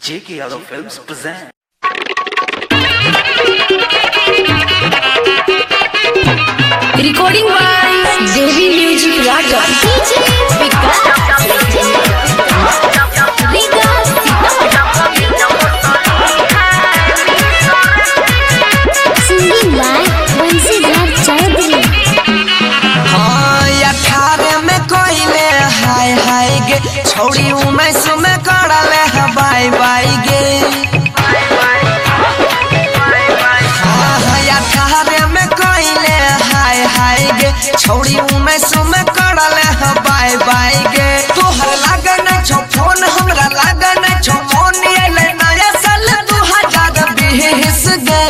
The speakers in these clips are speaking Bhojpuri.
J.K. Yadav Films present. Recording by Devi Music Raja. Singing by Vansidhar Chaudhary. हाँ अठारह में कोइले हाय हाय गे छोड़ी 19 में करले है बाय बाय गे हाँ 18 में कोइले हाय हाय गे छोड़ी 19 में करले है बाय बाय गे तोहर लागन छो फोन हमरा लागन छो फोन एले नया साल 2020 गे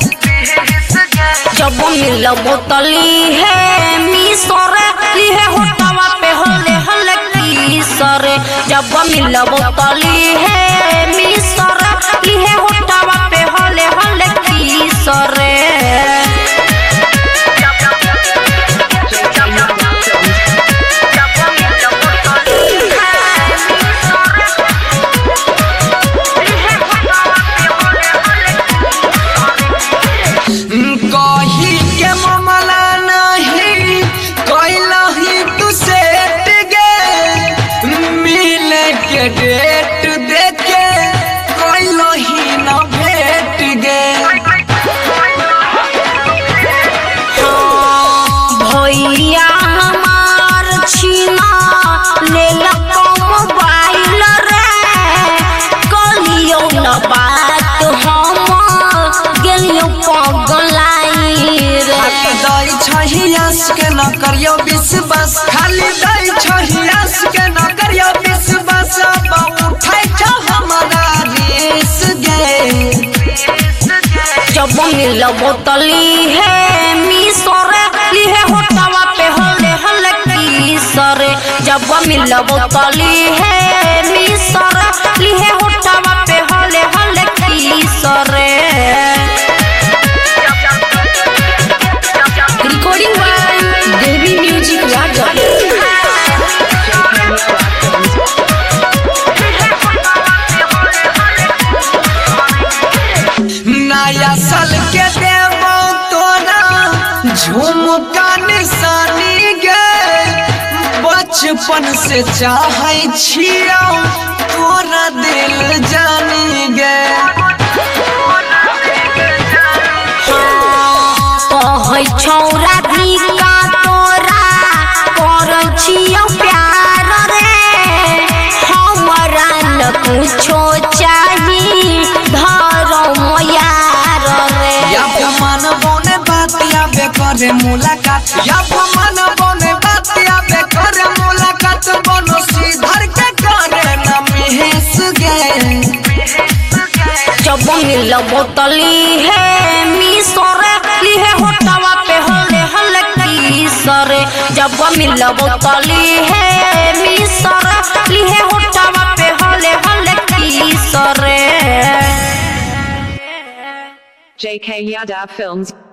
जब मिलबो तली है मिसरे लिहे होटवा पे हले हले किसरे जब मिलबो तली है मिसरे लिहे होटवा पे हले हले किसरे कही के मामला नहीं कहलही तू सेट गे मिले के डेट देके कहलही न भेट गे भैया हमार छीना ले लो मोबाइल रे कलियो न बात हम गेलियो पगलाई रे दई छहियास के न करियो विश्वास खाली दई छहियास के न करियो विश्वास अब उठाई छ हमारा रेस गे जब मिलबो तली है मिसरे लिहे होटवा पे हले हले किसरे जब मिलबो तली है मिसरे लिहे होटवा पे हले हले किसरे Recording by Devi Music Raja. नया साल के देवो तोरा झुमका निशानी गे बचपन से चाहै छियौ तोरा दिल जानी गे कहै छौरा धिका तोरा करै छियौ प्यार रे हमरा न कुछो चाही धरौ यार रे या मन बने बात आबे करे मुलाकात या मन बने बात आबे करे मुलाकात बनो सीधर के करे न मिस गे जब मिलबो तली है मिसरे लिहे होटवा पे हले हले किसरे जब मिलबो तली है मिसरे लिहे होटवा पे हले हले किसरे J.K. Yadav Films